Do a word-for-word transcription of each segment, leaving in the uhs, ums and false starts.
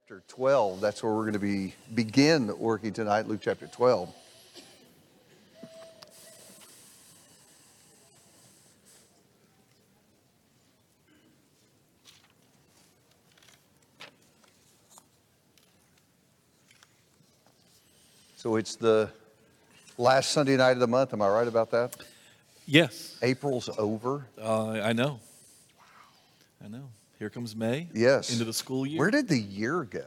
Chapter twelve, that's where we're going to be begin working tonight, Luke chapter twelve. So it's the last Sunday night of the month, am I right about that? Yes. April's over. Uh, I know. I know. Here comes May. Yes. Into the school year. Where did the year go?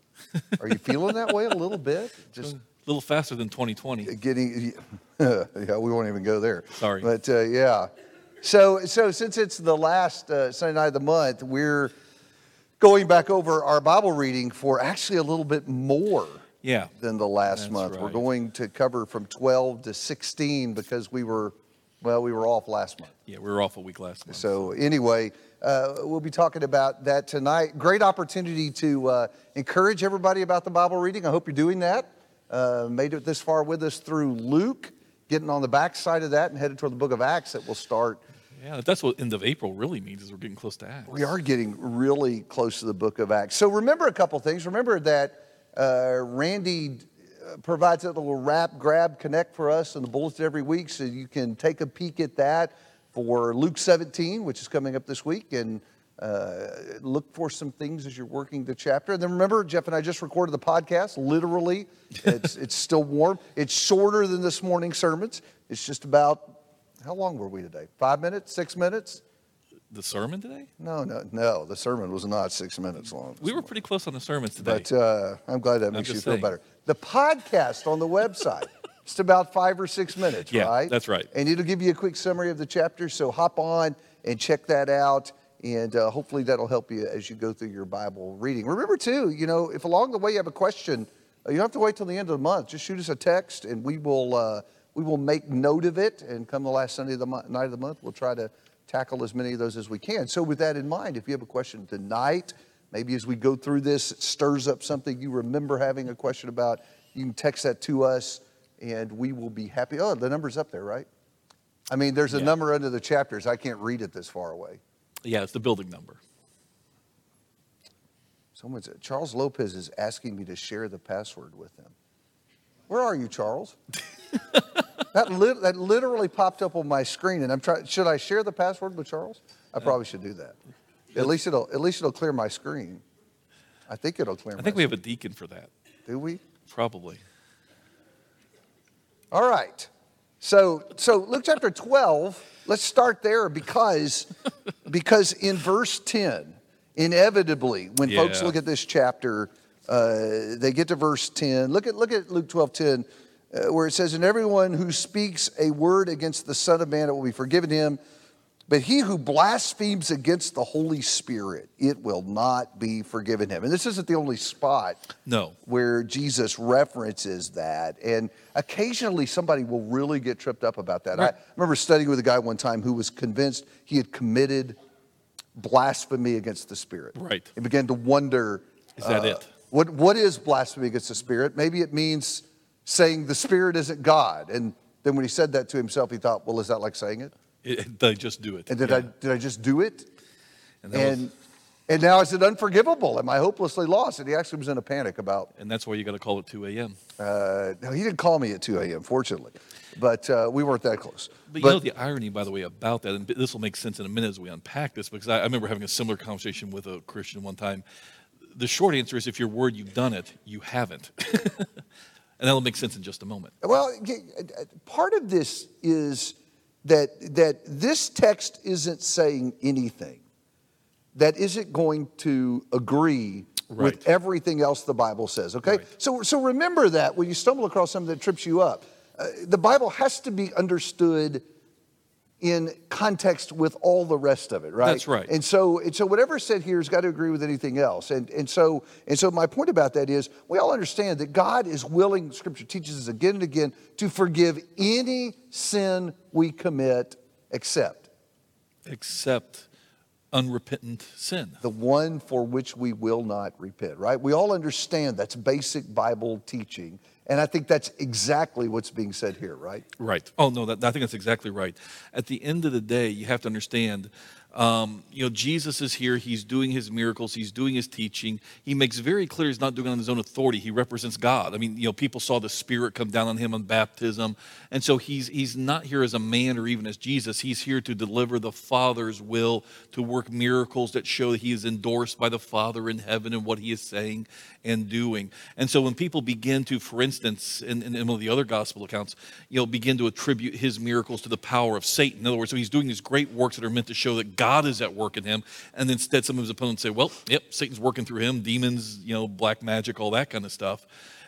Are you feeling that way a little bit? Just a little faster than twenty twenty. Getting, yeah, we won't even go there. Sorry. But uh, yeah. So, so since it's the last uh, Sunday night of the month, we're going back over our Bible reading for actually a little bit more Yeah. than the last That's month. right. We're going to cover from twelve to sixteen because we were, well, we were off last month. Yeah, we were off a week last month. So anyway, uh, we'll be talking about that tonight. Great opportunity to uh, encourage everybody about the Bible reading. I hope you're doing that. Uh, made it this far with us through Luke, getting on the back side of that and headed toward the book of Acts that will start. Yeah, that's what end of April really means, is we're getting close to Acts. We are getting really close to the book of Acts. So remember a couple things. Remember that uh, Randy provides a little wrap, grab, connect for us in the bulletin every week, so you can take a peek at that for Luke seventeen, which is coming up this week, and uh, look for some things as you're working the chapter. And then remember, Jeff and I just recorded the podcast. Literally, it's it's still warm. It's shorter than this morning's sermons. It's just about, how long were we today? Five minutes? Six minutes? The sermon today? No, no, no. The sermon was not six minutes long. We were pretty close on the sermons today. But uh, I'm glad that makes you just feel saying. better. The podcast on the website, it's about five or six minutes, Yeah, right? that's right. And it'll give you a quick summary of the chapter, so hop on and check that out, and uh, hopefully that'll help you as you go through your Bible reading. Remember, too, you know, if along the way you have a question, uh, you don't have to wait till the end of the month. Just shoot us a text, and we will uh, we will make note of it, and come the last Sunday of the month, night of the month, we'll try to tackle as many of those as we can. So with that in mind, if you have a question tonight, maybe as we go through this, it stirs up something you remember having a question about, you can text that to us, and we will be happy. Oh, the number's up there, right? I mean, there's a Yeah. number under the chapters. I can't read it this far away. Yeah, it's the building number. Someone said, Charles Lopez is asking me to share the password with him. Where are you, Charles? that, lit- that literally popped up on my screen, and I'm trying. Should I share the password with Charles? I probably should do that. At least it'll at least it'll clear my screen. I think it'll clear. I my think we have screen. a deacon for that. Do we? Probably. All right. So so Luke chapter twelve. Let's start there because because in verse ten, inevitably, when folks Yeah. look at this chapter, uh, they get to verse ten. Look at look at Luke twelve ten, uh, where it says, "And everyone who speaks a word against the Son of Man, it will be forgiven him. But he who blasphemes against the Holy Spirit, it will not be forgiven him." And this isn't the only spot No. where Jesus references that. And occasionally somebody will really get tripped up about that. Right. I remember studying with a guy one time who was convinced he had committed blasphemy against the Spirit. Right. He began to wonder, Is that uh, it? What, what is blasphemy against the Spirit? Maybe it means saying the Spirit isn't God. And then when he said that to himself, he thought, well, is that like saying it? It, they just do it. And did Yeah. I did I just do it? And, that was- And and now is it unforgivable? Am I hopelessly lost? And he actually was in a panic about. and that's why you got to call it two a.m. Uh, no, he didn't call me at two a.m. Fortunately, but uh, we weren't that close. But you know the irony, by the way, about that, and this will make sense in a minute as we unpack this, because I, I remember having a similar conversation with a Christian one time. The short answer is, if your word you've done it, you haven't. And that'll make sense in just a moment. Well, part of this is that that this text isn't saying anything that isn't going to agree Right. with everything else the Bible says, okay? Right. So, so remember that when you stumble across something that trips you up, uh, the Bible has to be understood in context with all the rest of it, right? That's right. And so, and so whatever's said here has got to agree with anything else. And, and, so, and so my point about that is we all understand that God is willing, Scripture teaches us again and again, to forgive any sin we commit except Except unrepentant sin. the one for which we will not repent, right? We all understand that's basic Bible teaching. And I think that's exactly what's being said here, right? Right. Oh, no, that, I think that's exactly right. At the end of the day, you have to understand, um, you know, Jesus is here. He's doing his miracles. He's doing his teaching. He makes very clear he's not doing it on his own authority. He represents God. I mean, you know, people saw the Spirit come down on him on baptism. And so he's, he's not here as a man or even as Jesus. He's here to deliver the Father's will, to work miracles that show that he is endorsed by the Father in heaven and what he is saying and doing. And so when people begin to, for instance, in, in one of the other gospel accounts, you know, begin to attribute his miracles to the power of Satan. In other words, so he's doing these great works that are meant to show that God is at work in him. And instead, some of his opponents say, well, yep, Satan's working through him, demons, you know, black magic, all that kind of stuff.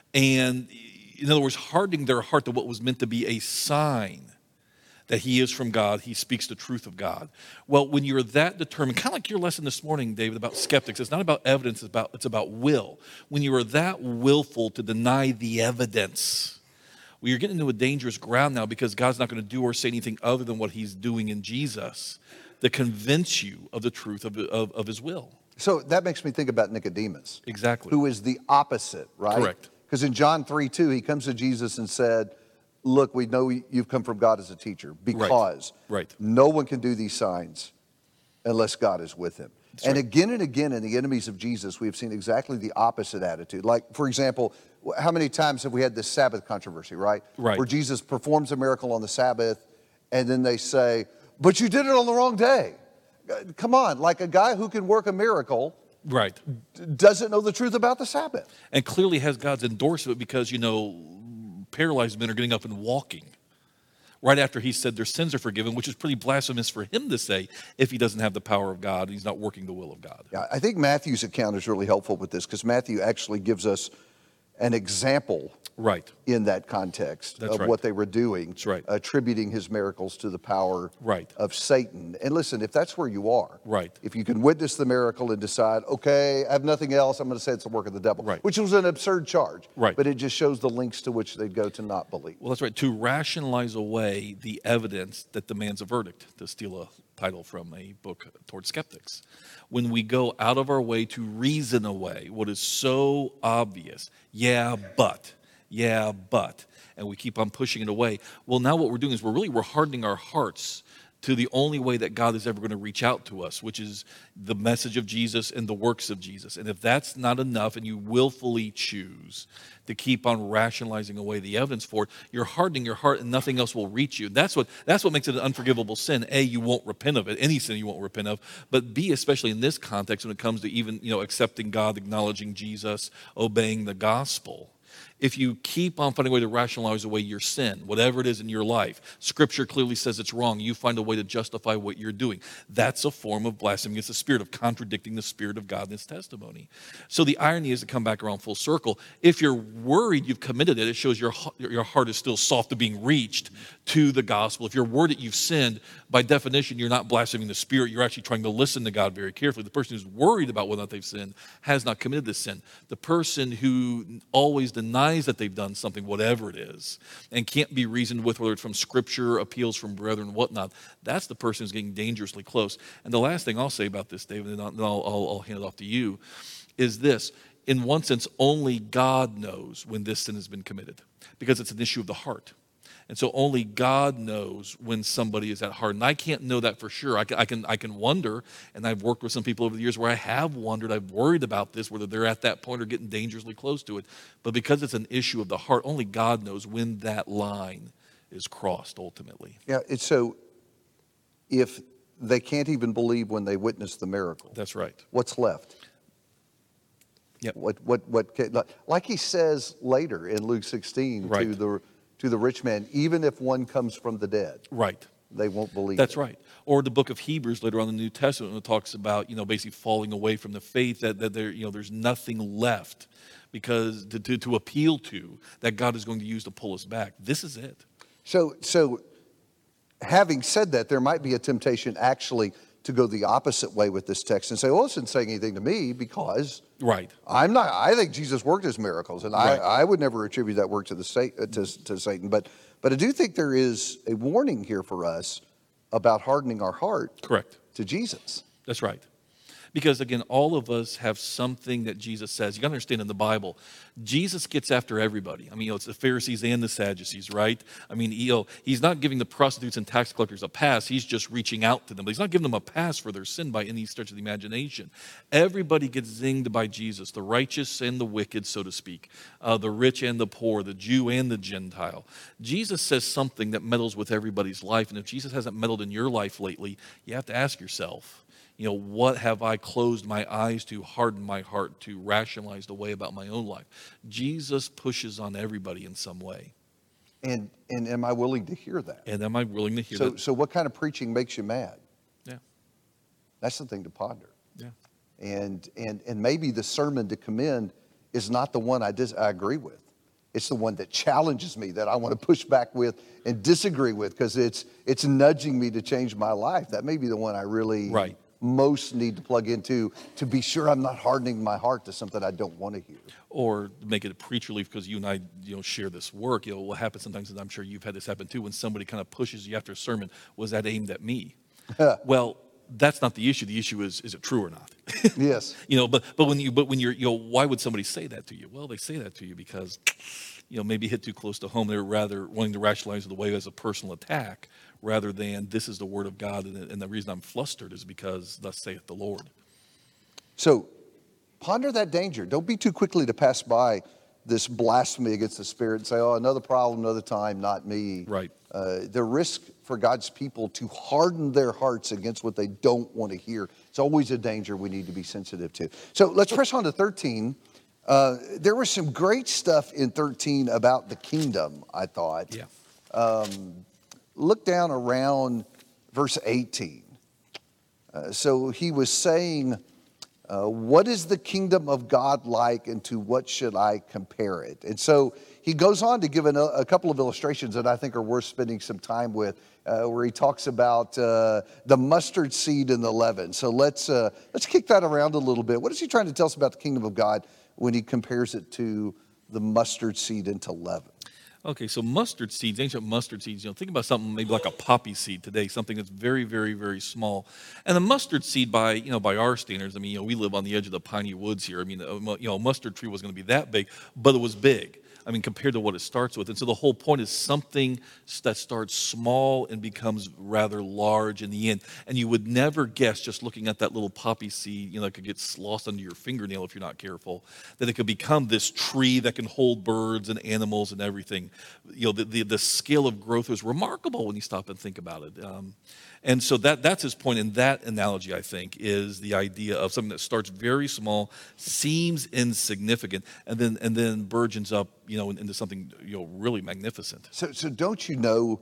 And in other words, hardening their heart to what was meant to be a sign that he is from God, he speaks the truth of God. Well, when you're that determined, kind of like your lesson this morning, David, about skeptics, it's not about evidence, it's about, it's about will. When you are that willful to deny the evidence, well, you're getting into a dangerous ground now, because God's not going to do or say anything other than what he's doing in Jesus to convince you of the truth of, of, of his will. So that makes me think about Nicodemus. Exactly. Who is the opposite, right? Correct. Because in John three two, he comes to Jesus and said, look, we know you've come from God as a teacher, because Right. Right. no one can do these signs unless God is with him. That's and right. again and again in the enemies of Jesus, we have seen exactly the opposite attitude. Like, for example, how many times have we had this Sabbath controversy, right? Right. Where Jesus performs a miracle on the Sabbath, and then they say, but you did it on the wrong day. Come on, like a guy who can work a miracle Right. doesn't know the truth about the Sabbath. And clearly has God's endorsement, because, you know, paralyzed men are getting up and walking right after he said their sins are forgiven, which is pretty blasphemous for him to say if he doesn't have the power of God, he's not working the will of God. Yeah, I think Matthew's account is really helpful with this, because Matthew actually gives us an example Right. in that context That's of right. what they were doing, That's right. attributing his miracles to the power Right. of Satan. And listen, if that's where you are, Right. if you can witness the miracle and decide, okay, I have nothing else, I'm going to say it's the work of the devil, Right. which was an absurd charge, Right. but it just shows the links to which they'd go to not believe. Well, that's right. To rationalize away the evidence that demands a verdict, to steal a title from a book towards skeptics. When we go out of our way to reason away what is so obvious, yeah, but, yeah, but, and we keep on pushing it away, well, now what we're doing is we're really, we're hardening our hearts to the only way that God is ever going to reach out to us, which is the message of Jesus and the works of Jesus. And if that's not enough, and you willfully choose to keep on rationalizing away the evidence for it, you're hardening your heart, and nothing else will reach you. That's what that's what makes it an unforgivable sin. A, you won't repent of it. Any sin you won't repent of. But B, especially in this context, when it comes to even, you know, accepting God, acknowledging Jesus, obeying the gospel. If you keep on finding a way to rationalize away your sin, whatever it is in your life, Scripture clearly says it's wrong, you find a way to justify what you're doing. That's a form of blasphemy. It's the spirit of contradicting the Spirit of God in His testimony. So the irony is, to come back around full circle, if you're worried you've committed it, it shows your, your heart is still soft to being reached to the gospel. If you're worried that you've sinned, by definition, you're not blaspheming the Spirit. You're actually trying to listen to God very carefully. The person who's worried about whether or not they've sinned has not committed this sin. The person who always denies that they've done something, whatever it is, and can't be reasoned with, whether it's from Scripture, appeals from brethren, whatnot, that's the person who's getting dangerously close. And the last thing I'll say about this, David, and then I'll, I'll, I'll hand it off to you, is this. In one sense, only God knows when this sin has been committed, because it's an issue of the heart. And so only God knows when somebody is at heart. And I can't know that for sure. I can, I can, I can wonder, and I've worked with some people over the years where I have wondered, I've worried about this, whether they're at that point or getting dangerously close to it. But because it's an issue of the heart, only God knows when that line is crossed ultimately. Yeah, it's so if they can't even believe when they witness the miracle, That's right. what's left? Yep. What, what, what, can- like he says later in Luke sixteen to Right. the to the rich man, even if one comes from the dead, Right. they won't believe That's it. right. Or the book of Hebrews later on in the New Testament, when it talks about, you know, basically falling away from the faith, that, that there, you know, there's nothing left because to, to, to appeal to that God is going to use to pull us back. This is it. So, so having said that, there might be a temptation actually to go the opposite way with this text and say, well, it's not saying anything to me because Right. I'm not, I think Jesus worked his miracles, and Right. I, I would never attribute that work to the Sa- uh, to, to Satan. But, but I do think there is a warning here for us about hardening our heart Correct. to Jesus. That's right. Because again, all of us have something that Jesus says. You got to understand in the Bible, Jesus gets after everybody. I mean, you know, it's the Pharisees and the Sadducees, right? I mean, you know, he's not giving the prostitutes and tax collectors a pass. He's just reaching out to them. But he's not giving them a pass for their sin by any stretch of the imagination. Everybody gets zinged by Jesus, the righteous and the wicked, so to speak, uh, the rich and the poor, the Jew and the Gentile. Jesus says something that meddles with everybody's life. And if Jesus hasn't meddled in your life lately, you have to ask yourself, you know, what have I closed my eyes to, hardened my heart to, rationalized away about my own life? Jesus pushes on everybody in some way. And and am I willing to hear that? And am I willing to hear So that? so what kind of preaching makes you mad? Yeah, That's the thing to ponder. yeah. And and and maybe the sermon to commend is not the one I dis- I agree with. It's the one that challenges me, that I want to push back with and disagree with, because it's it's nudging me to change my life. That may be the one I really Right. most need to plug into to be sure I'm not hardening my heart to something I don't want to hear. Or make it a preach relief, because you and I, you know, share this work. You know, what happens sometimes, and I'm sure you've had this happen too, when somebody kind of pushes you after a sermon, was that aimed at me? Well, that's not the issue. The issue is, is it true or not? Yes. You know, but but when you but when you're, you know, why would somebody say that to you? Well, they say that to you because, you know, maybe hit too close to home. They're rather wanting to rationalize it away as a personal attack, rather than this is the word of God, and, and the reason I'm flustered is because thus saith the Lord. So ponder that danger. Don't be too quickly to pass by this blasphemy against the Spirit and say, oh, another problem, another time, not me. Right. Uh, the risk for God's people to harden their hearts against what they don't want to hear. It's always a danger we need to be sensitive to. So let's press on to thirteen. Uh, there was some great stuff in thirteen about the kingdom, I thought. Yeah. Look down around verse eighteen. Uh, so he was saying, uh, what is the kingdom of God like, and to what should I compare it? And so he goes on to give an, a couple of illustrations that I think are worth spending some time with, uh, where he talks about uh, the mustard seed and the leaven. So let's, uh, let's kick that around a little bit. What is he trying to tell us about the kingdom of God when he compares it to the mustard seed and to leaven? Okay, so mustard seeds, ancient mustard seeds, you know, think about something maybe like a poppy seed today, something that's very, very, very small. And the mustard seed, by, you know, by our standards, I mean, you know, we live on the edge of the piney woods here. I mean, uh, you know, a mustard tree was going to be that big, but it was big. I mean, compared to what it starts with. And so the whole point is something that starts small and becomes rather large in the end. And you would never guess, just looking at that little poppy seed, you know, it could get lost under your fingernail if you're not careful, that it could become this tree that can hold birds and animals and everything. You know, the, the, the scale of growth is remarkable when you stop and think about it. Um, and so that that's his point in that analogy, I think, is the idea of something that starts very small, seems insignificant, and then and then burgeons up, you know, into something, you know, really magnificent. So, so don't you know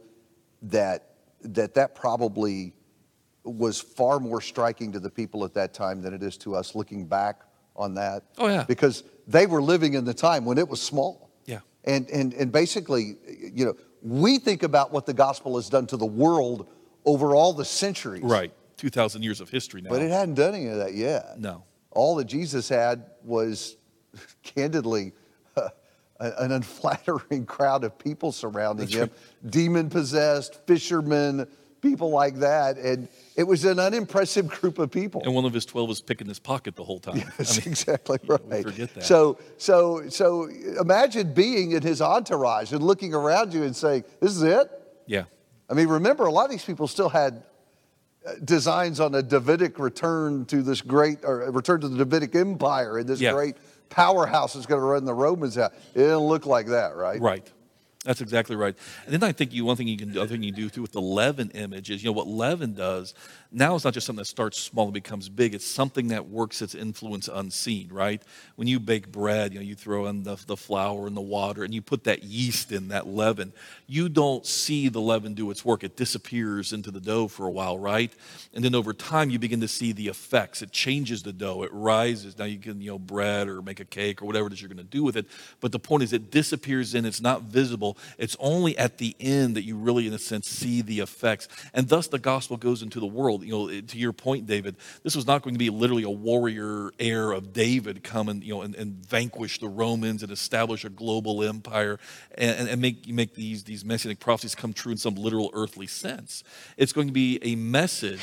that that that probably was far more striking to the people at that time than it is to us looking back on that? Oh, yeah. Because they were living in the time when it was small. Yeah. And and and basically, you know, we think about what the gospel has done to the world over all the centuries. Right. two thousand years of history now. But it hadn't done any of that yet. No. All that Jesus had was, candidly, uh, an unflattering crowd of people surrounding That's him, right. demon-possessed, fishermen, people like that. And it was an unimpressive group of people. And one of his twelve was picking his pocket the whole time. That's I mean, exactly we right. forget that. So, so, so imagine being in his entourage and looking around you and saying, this is it? yeah. I mean, remember, a lot of these people still had uh, designs on a Davidic return to this great, or a return to the Davidic Empire, and this Yeah. great powerhouse that's going to run the Romans out. It didn't look like that, right? Right. That's exactly right. And then I think you one thing you can do, other thing you do too with the leaven image is, you know, what leaven does now is not just something that starts small and becomes big. It's something that works its influence unseen, right? When you bake bread, you know, you throw in the, the flour and the water and you put that yeast in, that leaven. You don't see the leaven do its work. It disappears into the dough for a while, right? And then over time you begin to see the effects. It changes the dough. It rises. Now you can, you know, bread or make a cake or whatever it is you're going to do with it. But the point is it disappears in. It's not visible. It's only at the end that you really, in a sense, see the effects. And thus the gospel goes into the world. You know, to your point, David, this was not going to be literally a warrior heir of David come and, you know, and, and vanquish the Romans and establish a global empire and, and make, make these, these messianic prophecies come true in some literal earthly sense. It's going to be a message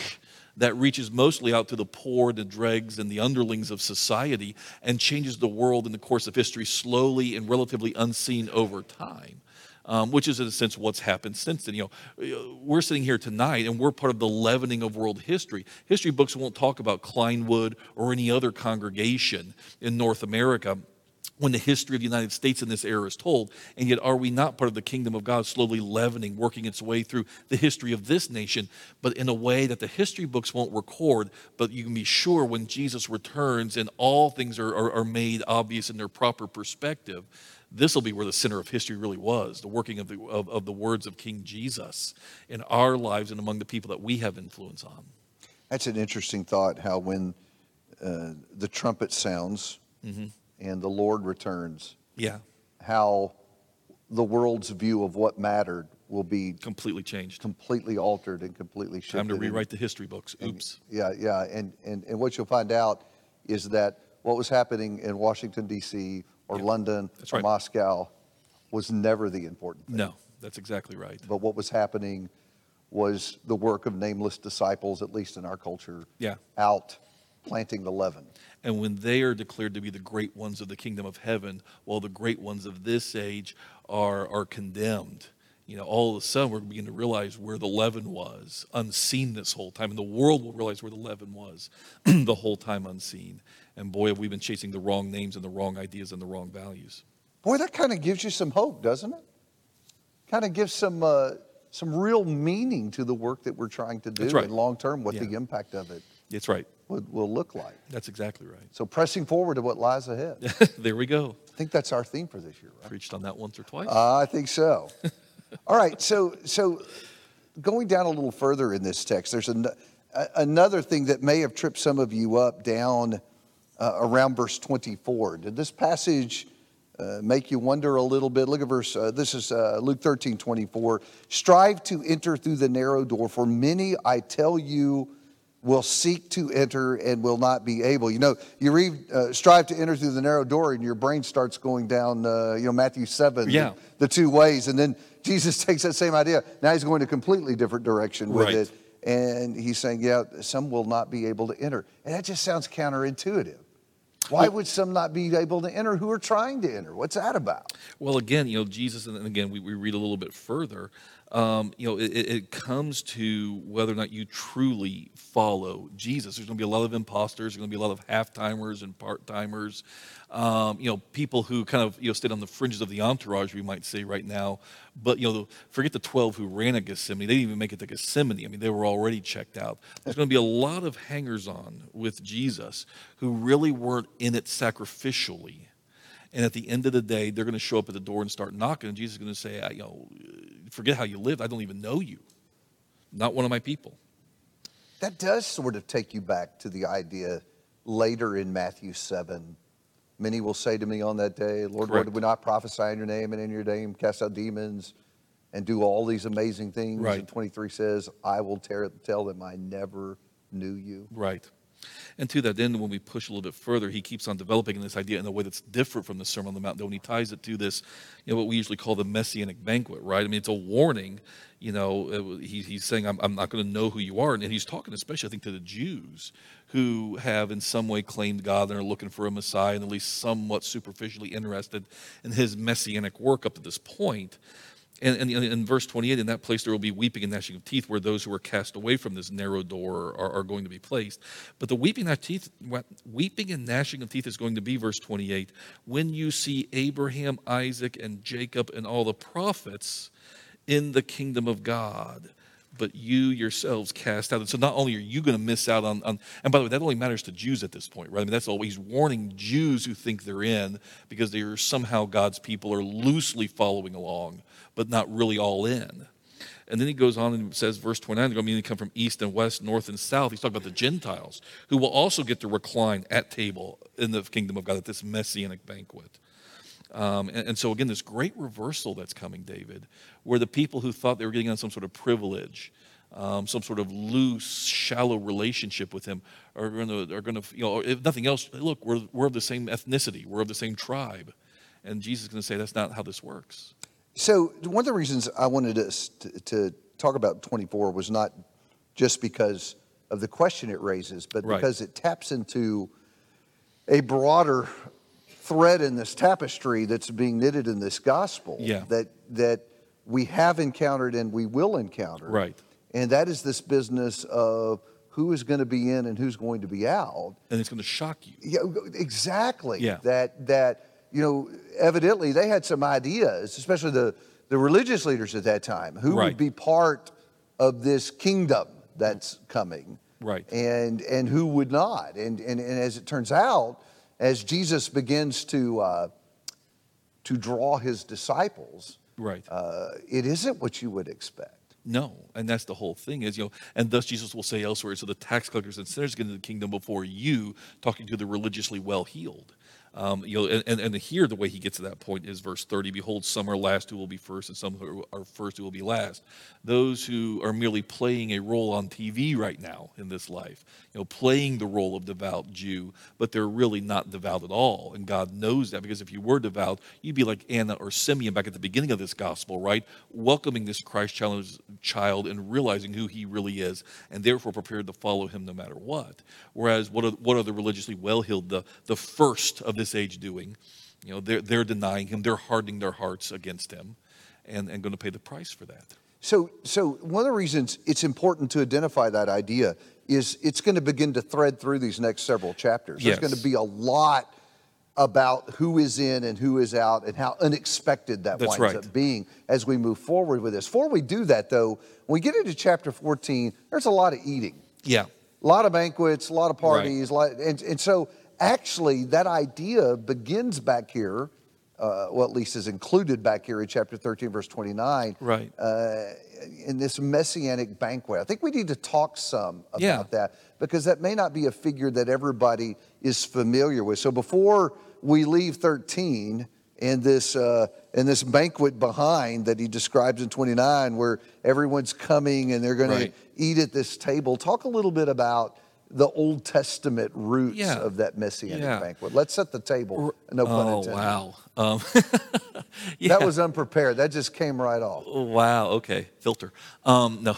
that reaches mostly out to the poor, the dregs, and the underlings of society and changes the world in the course of history slowly and relatively unseen over time. Um, which is, in a sense, what's happened since then. You know, we're sitting here tonight, and we're part of the leavening of world history. History books won't talk about Kleinwood or any other congregation in North America when the history of the United States in this era is told. And yet, are we not part of the kingdom of God slowly leavening, working its way through the history of this nation, but in a way that the history books won't record, but you can be sure when Jesus returns and all things are, are, are made obvious in their proper perspective, this will be where the center of history really was, the working of the, of, of the words of King Jesus in our lives and among the people that we have influence on. That's an interesting thought, how when uh, the trumpet sounds mm-hmm. and the Lord returns, yeah, how the world's view of what mattered will be completely changed, completely altered and completely shifted. Time to rewrite the history books. Oops. And, yeah, yeah. And, and, and what you'll find out is that what was happening in Washington, D C, or yeah, London, or right. Moscow, was never the important thing. No, that's exactly right. But what was happening was the work of nameless disciples, at least in our culture, yeah. out planting the leaven. And when they are declared to be the great ones of the kingdom of heaven, while the great ones of this age are, are condemned, you know, all of a sudden we're beginning to realize where the leaven was, unseen this whole time. And the world will realize where the leaven was the whole time unseen. And boy, have we been chasing the wrong names and the wrong ideas and the wrong values. Boy, that kind of gives you some hope, doesn't it? Kind of gives some uh, some real meaning to the work that we're trying to do, right. and long term, what yeah. the impact of it That's right. will, will look like. That's exactly right. So pressing forward to what lies ahead. There we go. I think that's our theme for this year, right? Preached on that once or twice. Uh, I think so. All right, so so going down a little further in this text, there's an, a, another thing that may have tripped some of you up down uh, around verse twenty-four. Did this passage uh, make you wonder a little bit? Look at verse, uh, this is uh, Luke thirteen twenty-four. Strive to enter through the narrow door, for many, I tell you, will seek to enter and will not be able. You know, you read, uh, strive to enter through the narrow door, and your brain starts going down, uh, you know, Matthew seven, yeah. the, the two ways. And then Jesus takes that same idea. Now he's going a completely different direction with right. it. And he's saying, yeah, some will not be able to enter. And that just sounds counterintuitive. Why would some not be able to enter who are trying to enter? What's that about? Well, again, you know, Jesus, and again, we, we read a little bit further, um, you know, it, it comes to whether or not you truly follow Jesus. There's going to be a lot of imposters. There's going to be a lot of half-timers and part-timers, um, you know, people who kind of, you know, stayed on the fringes of the entourage, we might say right now. But, you know, forget the twelve who ran at Gethsemane. They didn't even make it to Gethsemane. I mean, they were already checked out. There's going to be a lot of hangers-on with Jesus who really weren't in it sacrificially. And at the end of the day, they're going to show up at the door and start knocking. And Jesus is going to say, you know, forget how you lived. I don't even know you. Not one of my people. That does sort of take you back to the idea later in Matthew seven. Many will say to me on that day, Lord, Lord, did we not prophesy in your name and in your name cast out demons and do all these amazing things? Right. And twenty-three says, I will tear, tell them I never knew you. Right. And to that end, when we push a little bit further, he keeps on developing this idea in a way that's different from the Sermon on the Mount, though, when he ties it to this, you know, what we usually call the Messianic banquet, right? I mean, it's a warning. You know, he, he's saying, I'm, I'm not going to know who you are. And he's talking especially, I think, to the Jews who have in some way claimed God and are looking for a Messiah and at least somewhat superficially interested in his Messianic work up to this point. And, and in verse twenty-eight, in that place there will be weeping and gnashing of teeth, where those who are cast away from this narrow door are, are going to be placed. But the weeping and, teeth, weeping and gnashing of teeth is going to be, verse twenty-eight, when you see Abraham, Isaac, and Jacob and all the prophets in the kingdom of God, but you yourselves cast out. And so not only are you going to miss out on, on, and by the way, that only matters to Jews at this point, right? I mean, that's all, he's warning Jews who think they're in because they are somehow God's people, are loosely following along, but not really all in. And then he goes on and says, verse twenty-nine, they're going to come from east and west, north and south. He's talking about the Gentiles, who will also get to recline at table in the kingdom of God at this Messianic banquet. Um, and, and so again, this great reversal that's coming, David, where the people who thought they were getting on some sort of privilege, um, some sort of loose, shallow relationship with him, are going to, are going to, you know, if nothing else, look, we're we're of the same ethnicity, we're of the same tribe, and Jesus is going to say that's not how this works. So one of the reasons I wanted us to, to talk about twenty-four was not just because of the question it raises, but Right. because it taps into a broader thread in this tapestry that's being knitted in this gospel Yeah. that that we have encountered and we will encounter. Right. And that is this business of who is going to be in and who's going to be out. And it's going to shock you. Yeah, exactly. Yeah. That that you know, evidently they had some ideas, especially the the religious leaders at that time, who Right. would be part of this kingdom that's coming. Right. And and who would not. And and, and as it turns out, as Jesus begins to uh, to draw his disciples, Right. uh, it isn't what you would expect. No, and that's the whole thing is, you know, and thus Jesus will say elsewhere, so the tax collectors and sinners get into the kingdom before you, talking to the religiously well-heeled. Um, you know, and, and, and here the way he gets to that point is verse thirty, behold, some are last who will be first, and some who are first who will be last. Those who are merely playing a role on T V right now in this life, you know, playing the role of devout Jew, but they're really not devout at all. And God knows that, because if you were devout, you'd be like Anna or Simeon back at the beginning of this gospel, right? Welcoming this Christ child child and realizing who he really is, and therefore prepared to follow him no matter what. Whereas what are, what are the religiously well-heeled, the, the first of this age doing? You know, they're, they're denying him, they're hardening their hearts against him, and, and going to pay the price for that. So, so one of the reasons it's important to identify that idea is it's going to begin to thread through these next several chapters. Yes. There's going to be a lot about who is in and who is out and how unexpected that That's winds right. up being as we move forward with this. Before we do that, though, when we get into chapter fourteen, there's a lot of eating. Yeah. A lot of banquets, a lot of parties, a lot, and, and so actually that idea begins back here, uh, well, at least is included back here in chapter thirteen, verse twenty-nine. Right. Uh, in this messianic banquet. I think we need to talk some about Yeah. that, because that may not be a figure that everybody is familiar with. So before we leave thirteen and this uh, and this banquet behind that he describes in twenty-nine, where everyone's coming and they're going Right. to eat at this table, talk a little bit about the Old Testament roots Yeah. of that messianic Yeah. banquet. Let's set the table. No pun Oh, intended. wow. Um, yeah. That was unprepared. That just came right off. Wow. Okay. Filter. Um, no.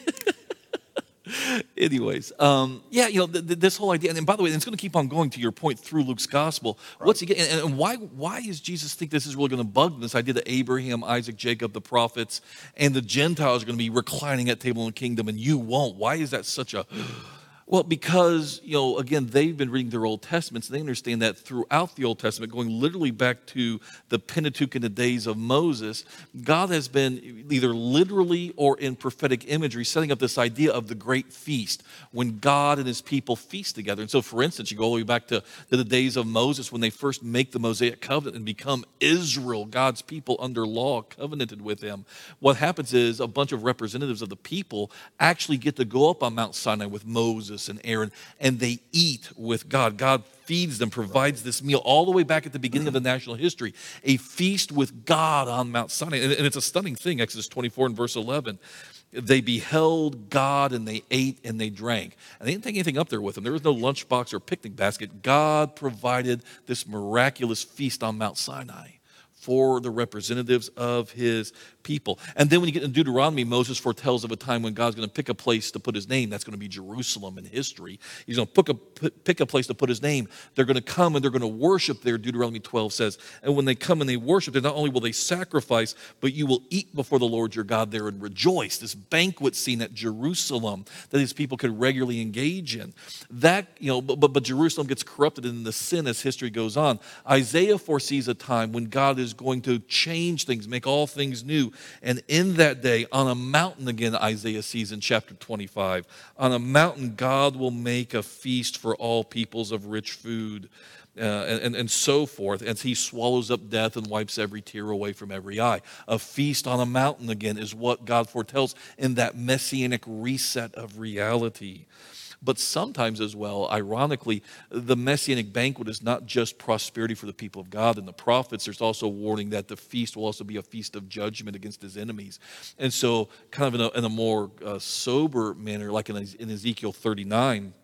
Anyways, um, yeah, you know, th- th- this whole idea, and, and by the way, it's going to keep on going to your point through Luke's gospel. What's he getting, and, and why? Why does Jesus think this is really going to bug them? This idea that Abraham, Isaac, Jacob, the prophets, and the Gentiles are going to be reclining at table in the kingdom, and you won't. Why is that such a? Well, because, you know, again, they've been reading their Old Testaments, and they understand that throughout the Old Testament, going literally back to the Pentateuch in the days of Moses, God has been either literally or in prophetic imagery setting up this idea of the great feast, when God and his people feast together. And so, for instance, you go all the way back to, to the days of Moses, when they first make the Mosaic covenant and become Israel, God's people under law, covenanted with him. What happens is a bunch of representatives of the people actually get to go up on Mount Sinai with Moses and Aaron, and they eat with God. God feeds them, provides this meal all the way back at the beginning of the national history, a feast with God on Mount Sinai. And, and it's a stunning thing, Exodus twenty-four and verse eleven. They beheld God, and they ate and they drank. And they didn't take anything up there with them. There was no lunchbox or picnic basket. God provided this miraculous feast on Mount Sinai for the representatives of his people. And then when you get into Deuteronomy, Moses foretells of a time when God's going to pick a place to put his name. That's going to be Jerusalem in history. He's going to pick a, pick a place to put his name. They're going to come and they're going to worship there, Deuteronomy twelve says. And when they come and they worship there, not only will they sacrifice, but you will eat before the Lord your God there and rejoice. This banquet scene at Jerusalem that his people could regularly engage in. That, you know, but, but, but Jerusalem gets corrupted in the sin as history goes on. Isaiah foresees a time when God is going to change things, make all things new. And in that day, on a mountain again, Isaiah sees in chapter twenty-five, on a mountain, God will make a feast for all peoples of rich food. Uh, and, and, and so forth, as he swallows up death and wipes every tear away from every eye. A feast on a mountain, again, is what God foretells in that messianic reset of reality. But sometimes as well, ironically, the messianic banquet is not just prosperity for the people of God and the prophets. There's also a warning that the feast will also be a feast of judgment against his enemies. And so kind of in a, in a more uh, sober manner, like in, in Ezekiel thirty-nine,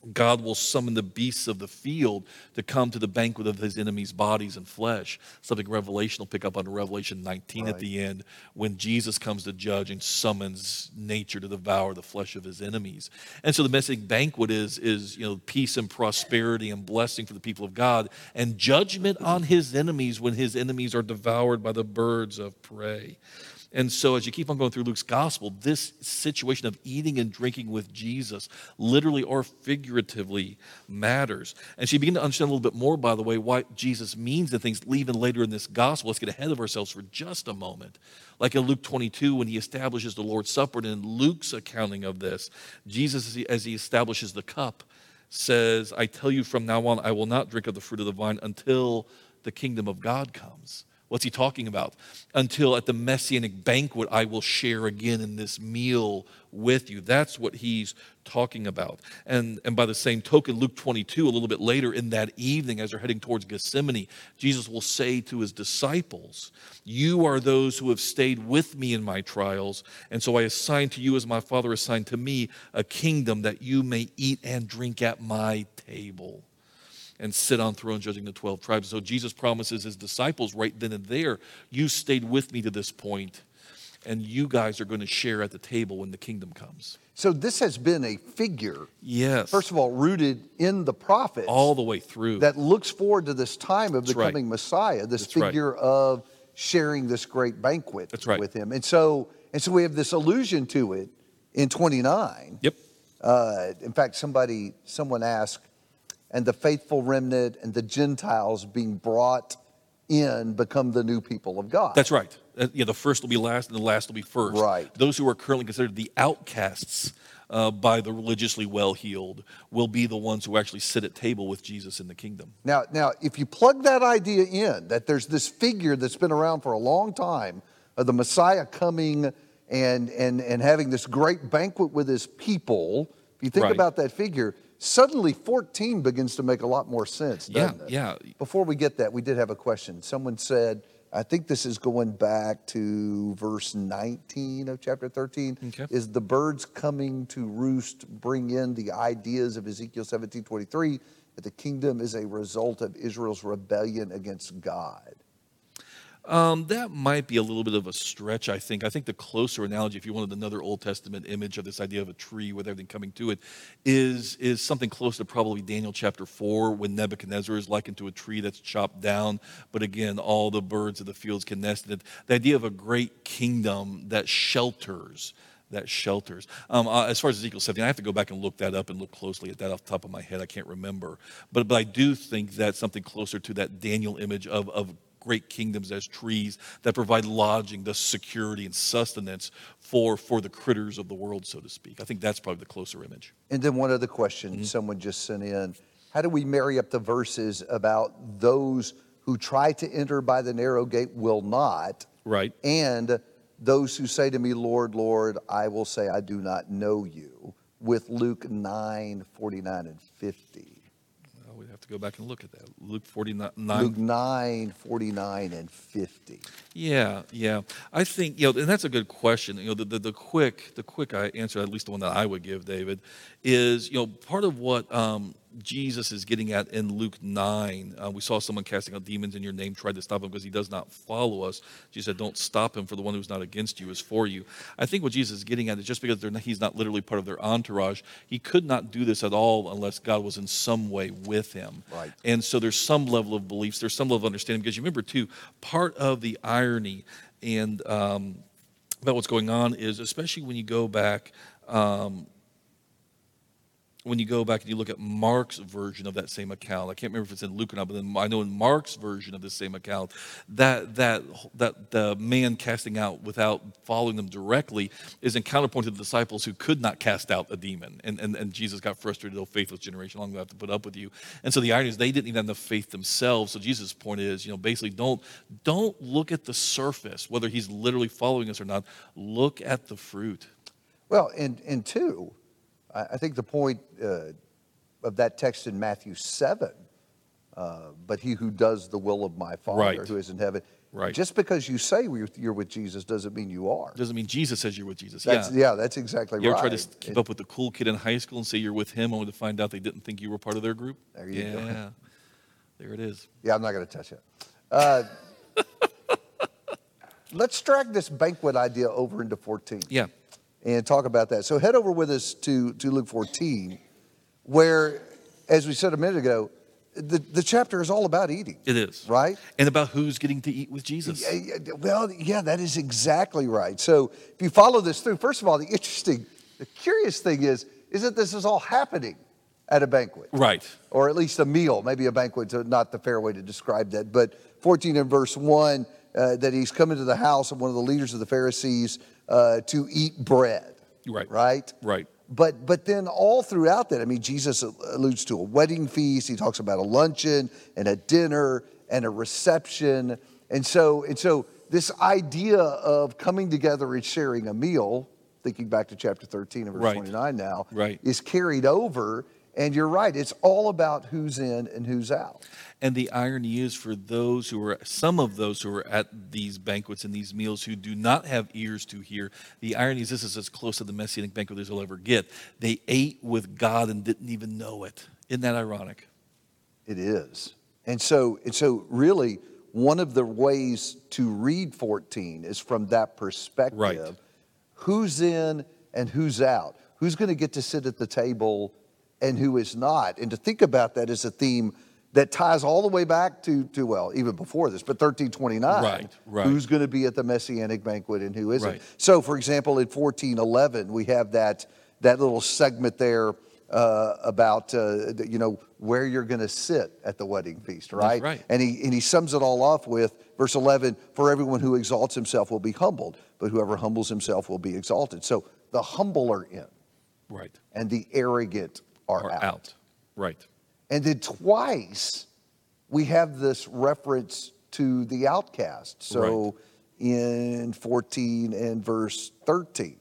God will summon the beasts of the field to come to the banquet of his enemies' bodies and flesh. Something Revelation will pick up on Revelation nineteen right. At the end, when Jesus comes to judge and summons nature to devour the flesh of his enemies. And so the messianic banquet is, is you know, peace and prosperity and blessing for the people of God, and judgment on his enemies when his enemies are devoured by the birds of prey. And so as you keep on going through Luke's gospel, this situation of eating and drinking with Jesus, literally or figuratively, matters. And so you begin to understand a little bit more, by the way, what Jesus means and things even later in this gospel. Let's get ahead of ourselves for just a moment. Like in Luke twenty-two, when he establishes the Lord's Supper, and in Luke's accounting of this, Jesus, as he, as he establishes the cup, says, I tell you from now on, I will not drink of the fruit of the vine until the kingdom of God comes. What's he talking about? Until at the messianic banquet, I will share again in this meal with you. That's what he's talking about. And, and by the same token, Luke twenty-two, a little bit later in that evening, as they're heading towards Gethsemane, Jesus will say to his disciples, you are those who have stayed with me in my trials, and so I assign to you, as my Father assigned to me, a kingdom that you may eat and drink at my table and sit on thrones judging the twelve tribes. So Jesus promises his disciples right then and there, you stayed with me to this point, and you guys are going to share at the table when the kingdom comes. So this has been a figure, yes, first of all, rooted in the prophets. All the way through. That looks forward to this time of That's the right. coming Messiah, this That's figure right. of sharing this great banquet That's right. with him. And so, and so we have this allusion to it in twenty-nine. Yep. Uh, in fact, somebody, someone asked, and the faithful remnant and the Gentiles being brought in become the new people of God. That's right. Uh, yeah, the first will be last and the last will be first. Right. Those who are currently considered the outcasts uh, by the religiously well-heeled will be the ones who actually sit at table with Jesus in the kingdom. Now, now, if you plug that idea in, that there's this figure that's been around for a long time of the Messiah coming and, and, and having this great banquet with his people, if you think Right. about that figure, suddenly fourteen begins to make a lot more sense, doesn't it? Yeah, yeah. Before we get that, we did have a question. Someone said, I think this is going back to verse nineteen of chapter thirteen. Okay. Is the birds coming to roost bring in the ideas of Ezekiel seventeen twenty-three that the kingdom is a result of Israel's rebellion against God? Um, that might be a little bit of a stretch, I think. I think the closer analogy, if you wanted another Old Testament image of this idea of a tree with everything coming to it, is, is something close to probably Daniel chapter four, when Nebuchadnezzar is likened to a tree that's chopped down, but again, all the birds of the fields can nest in it. The idea of a great kingdom that shelters that shelters. Um, uh, as far as Ezekiel seventeen, I have to go back and look that up and look closely at that off the top of my head. I can't remember. But, but I do think that's something closer to that Daniel image of, of great kingdoms as trees that provide lodging, the security and sustenance for, for the critters of the world, so to speak. I think that's probably the closer image. And then one other question mm-hmm. someone just sent in. How do we marry up the verses about those who try to enter by the narrow gate will not? Right. And those who say to me, Lord, Lord, I will say, I do not know you, with Luke nine, forty-nine and fifty. Well, we'd have to go back and look at that. Luke forty-nine. Luke nine, forty-nine and fifty. Yeah, yeah. I think, you know, and that's a good question. You know, the, the, the quick, the quick answer, at least the one that I would give, David, is, you know, part of what um, Jesus is getting at in Luke nine. Uh, we saw someone casting out demons in your name, tried to stop him because he does not follow us. Jesus said, don't stop him, for the one who's not against you is for you. I think what Jesus is getting at is just because they're not, he's not literally part of their entourage, he could not do this at all unless God was in some way with him. Right. And so there's some level of beliefs, there's some level of understanding, because you remember too, part of the irony and um, about what's going on is, especially when you go back, um, when you go back and you look at Mark's version of that same account, I can't remember if it's in Luke or not, but then I know in Mark's version of the same account, that that that the man casting out without following them directly is in counterpoint to the disciples who could not cast out a demon. And and, and Jesus got frustrated, oh, faithless generation, how long do I have to put up with you? And so the irony is they didn't even have enough faith themselves. So Jesus' point is, you know, basically don't, don't look at the surface, whether he's literally following us or not. Look at the fruit. Well, and, and two, I think the point uh, of that text in Matthew seven, uh, but he who does the will of my Father Right. who is in heaven, Right. Just because you say you're you're with Jesus doesn't mean you are. Doesn't mean Jesus says you're with Jesus. That's, yeah. yeah, that's exactly You ever right. try to s- keep It- up with the cool kid in high school and say you're with him only to find out they didn't think you were part of their group? There you yeah. go. Yeah. There it is. Yeah, I'm not going to touch it. Uh, let's drag this banquet idea over into fourteen. Yeah. And talk about that. So head over with us to, to Luke fourteen, where, as we said a minute ago, the, the chapter is all about eating. It is. Right? And about who's getting to eat with Jesus. Yeah, yeah, well, yeah, that is exactly right. So if you follow this through, first of all, the interesting, the curious thing is, is that this is all happening at a banquet. Right. Or at least a meal. Maybe a banquet's not the fair way to describe that. But fourteen in verse one, uh, that he's come into the house of one of the leaders of the Pharisees uh, to eat bread. Right. Right? Right. But but then all throughout that, I mean, Jesus alludes to a wedding feast. He talks about a luncheon and a dinner and a reception. And so and so this idea of coming together and sharing a meal, thinking back to chapter thirteen and verse Right. twenty-nine now, Right. is carried over. And you're right, it's all about who's in and who's out. And the irony is for those who are, some of those who are at these banquets and these meals who do not have ears to hear, the irony is this is as close to the Messianic banquet as you'll ever get. They ate with God and didn't even know it. Isn't that ironic? It is. And so, and so really, one of the ways to read fourteen is from that perspective. Right. Who's in and who's out? Who's going to get to sit at the table and who is not? And to think about that as a theme that ties all the way back to, to well, even before this, but thirteen twenty-nine. Right, right. Who's going to be at the Messianic banquet and who isn't? Right. So, for example, in fourteen eleven, we have that, that little segment there uh, about, uh, you know, where you're going to sit at the wedding feast, right? right. And he, and he sums it all off with verse eleven, for everyone who exalts himself will be humbled, but whoever humbles himself will be exalted. So the humble are in, Right. and the arrogant are, Or out. out. Right. And then twice we have this reference to the outcast. So Right. in fourteen and verse thirteen,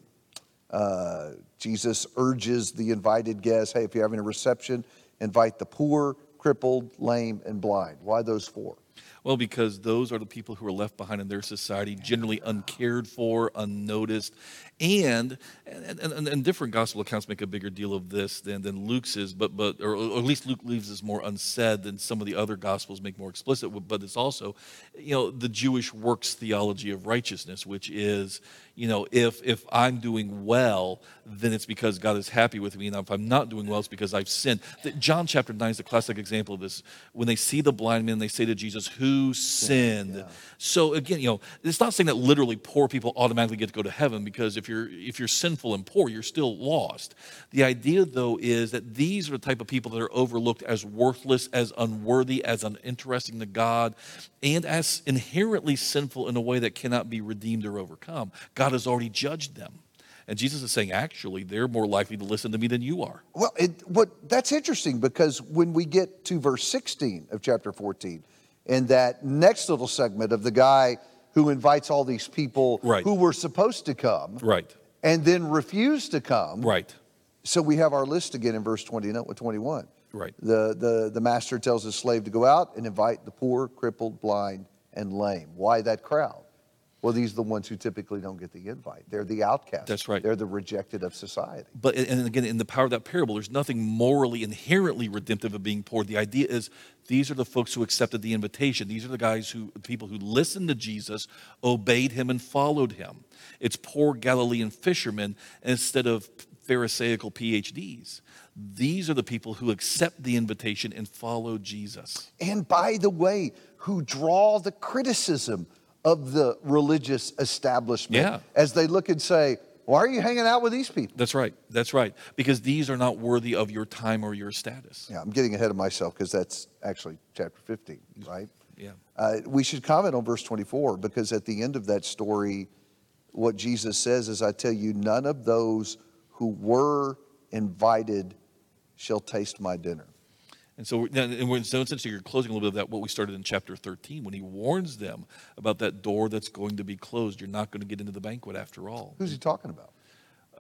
uh, Jesus urges the invited guests, hey, if you're having a reception, invite the poor, crippled, lame, and blind. Why those four? Well, because those are the people who are left behind in their society, generally uncared for, unnoticed, and and, and, and different gospel accounts make a bigger deal of this than, than Luke's is, but but or, or at least Luke leaves this more unsaid than some of the other gospels make more explicit. But it's also, you know, the Jewish works theology of righteousness, which is, you know, if if I'm doing well, then it's because God is happy with me, and if I'm not doing well, it's because I've sinned. The, John chapter nine is the classic example of this. When they see the blind man, they say to Jesus, "Who sinned?" Yeah. So again, you know, it's not saying that literally poor people automatically get to go to heaven, because if you're if you're sinful and poor, you're still lost. The idea, though, is that these are the type of people that are overlooked as worthless, as unworthy, as uninteresting to God, and as inherently sinful in a way that cannot be redeemed or overcome. God has already judged them. And Jesus is saying, actually, they're more likely to listen to me than you are. Well, it, what that's interesting, because when we get to verse sixteen of chapter fourteen, in that next little segment of the guy who invites all these people Right. who were supposed to come Right, and then refused to come. right, So we have our list again in verse twenty, twenty-one. right. The, the, the master tells his slave to go out and invite the poor, crippled, blind, and lame. Why that crowd? Well, these are the ones who typically don't get the invite. They're the outcasts. That's right. They're the rejected of society. But and again, in the power of that parable, there's nothing morally inherently redemptive of being poor. The idea is these are the folks who accepted the invitation. These are the guys who, people who listened to Jesus, obeyed him, and followed him. It's poor Galilean fishermen instead of Pharisaical P H Ds. These are the people who accept the invitation and follow Jesus. And by the way, who draw the criticism of the religious establishment Yeah. as they look and say, why are you hanging out with these people? That's right. That's right. Because these are not worthy of your time or your status. Yeah, I'm getting ahead of myself because that's actually chapter fifteen, right? Yeah. Uh, we should comment on verse twenty-four, because at the end of that story, what Jesus says is, I tell you, none of those who were invited shall taste my dinner. And so, and we're, so essentially, you're closing a little bit of that, what we started in chapter thirteen, when he warns them about that door that's going to be closed. You're not going to get into the banquet after all. Who's he talking about?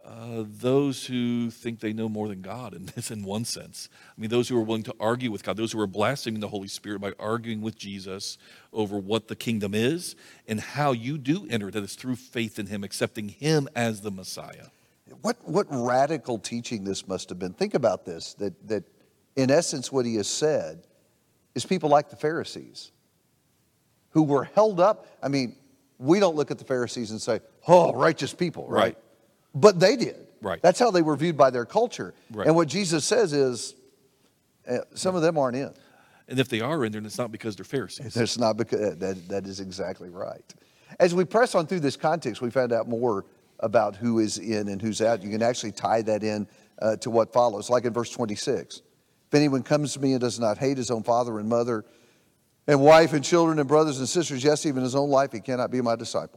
Uh, those who think they know more than God, in this, in one sense. I mean, those who are willing to argue with God, those who are blaspheming the Holy Spirit by arguing with Jesus over what the kingdom is and how you do enter, that it's through faith in him, accepting him as the Messiah. What, what radical teaching this must have been. Think about this, that, that in essence what he has said is people like the Pharisees who were held up. I mean, we don't look at the Pharisees and say, oh, righteous people, right? Right. But they did. Right. That's how they were viewed by their culture. Right. And what Jesus says is, uh, some of them aren't in. And if they are in there, it's not because they're Pharisees. It's not because, that, that is exactly right. As we press on through this context, we found out more about who is in and who's out. You can actually tie that in uh, to what follows, like in verse twenty-six. If anyone comes to me and does not hate his own father and mother and wife and children and brothers and sisters, yes, even his own life, he cannot be my disciple.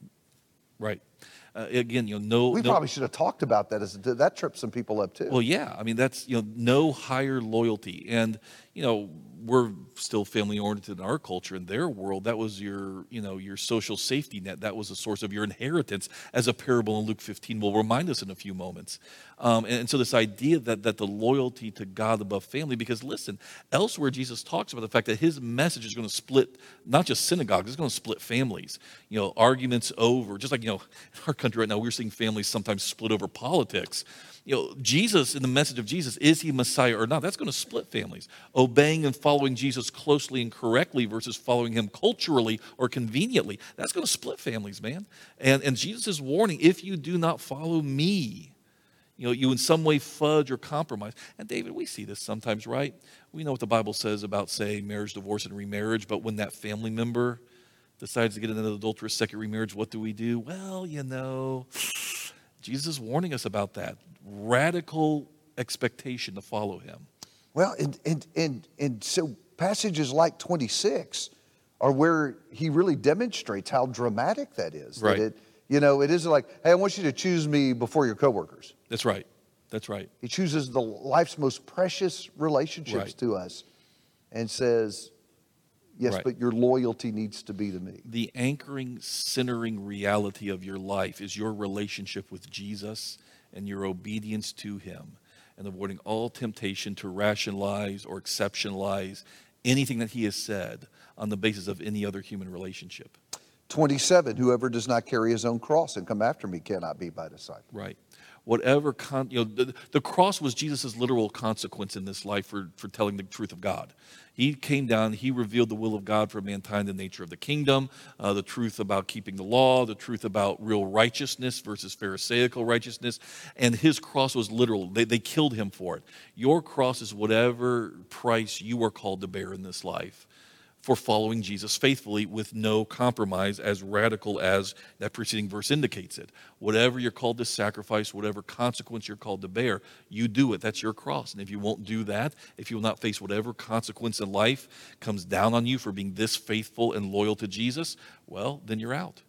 Right. Uh, again, you know, no. We no, probably should have talked about that. As that trips some people up too. Well, yeah. I mean, that's, you know, no higher loyalty. And, you know, we're still family oriented in our culture. In their world, that was your, you know, your social safety net. That was the source of your inheritance, as a parable in Luke fifteen will remind us in a few moments. Um, and, and so this idea that, that the loyalty to God above family, because listen, elsewhere Jesus talks about the fact that his message is going to split, not just synagogues, it's going to split families. You know, arguments over, just like, you know, in our country right now, we're seeing families sometimes split over politics. You know, Jesus, in the message of Jesus, is he Messiah or not? That's going to split families. Obeying and following Jesus closely and correctly versus following him culturally or conveniently, that's going to split families, man. And, and Jesus is warning, if you do not follow me, you know, you in some way fudge or compromise. And David, we see this sometimes, right? We know what the Bible says about, say, marriage, divorce, and remarriage, but when that family member decides to get another adulterous second remarriage, what do we do? Well, you know, Jesus is warning us about that. Radical expectation to follow him. Well, and, and, and, and so passages like twenty-six are where he really demonstrates how dramatic that is. Right. That it, you know, it isn't like, hey, I want you to choose me before your coworkers. That's right. That's right. He chooses the life's most precious relationships Right. to us and says, yes, Right. but your loyalty needs to be to me. The anchoring, centering reality of your life is your relationship with Jesus and your obedience to him, and avoiding all temptation to rationalize or exceptionalize anything that he has said on the basis of any other human relationship. twenty-seven, whoever does not carry his own cross and come after me cannot be my disciple. Right. Whatever, con, you know, the, the cross was Jesus' literal consequence in this life for, for telling the truth of God. He came down, he revealed the will of God for mankind, the nature of the kingdom, uh, the truth about keeping the law, the truth about real righteousness versus Pharisaical righteousness, and his cross was literal. They, they killed him for it. Your cross is whatever price you are called to bear in this life for following Jesus faithfully with no compromise, as radical as that preceding verse indicates it. Whatever you're called to sacrifice, whatever consequence you're called to bear, you do it. That's your cross. And if you won't do that, if you will not face whatever consequence in life comes down on you for being this faithful and loyal to Jesus, well, then you're out.